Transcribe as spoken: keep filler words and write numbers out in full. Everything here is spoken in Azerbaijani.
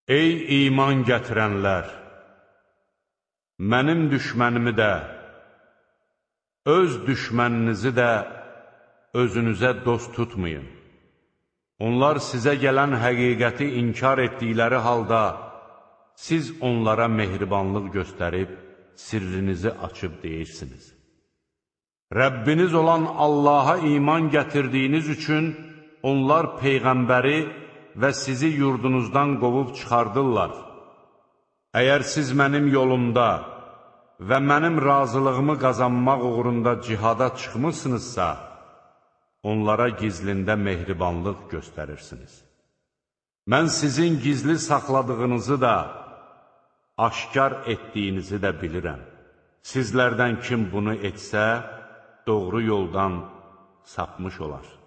Ey iman gətirənlər! Mənim düşmənimi də, öz düşməninizi də özünüzə dost tutmayın. Onlar sizə gələn həqiqəti inkar etdikləri halda, siz onlara mehribanlıq göstərib, sirrinizi açıb deyirsiniz. Rəbbiniz olan Allaha iman gətirdiyiniz üçün onlar Peyğəmbəri və sizi yurdunuzdan qovub çıxardırlar. Əgər siz mənim yolumda və mənim razılığımı qazanmaq uğrunda cihada çıxmısınızsa, onlara gizlində mehribanlıq göstərirsiniz. Mən sizin gizli saxladığınızı da, aşkar etdiyinizi də bilirəm. Sizlərdən kim bunu etsə, doğru yoldan sapmış olar.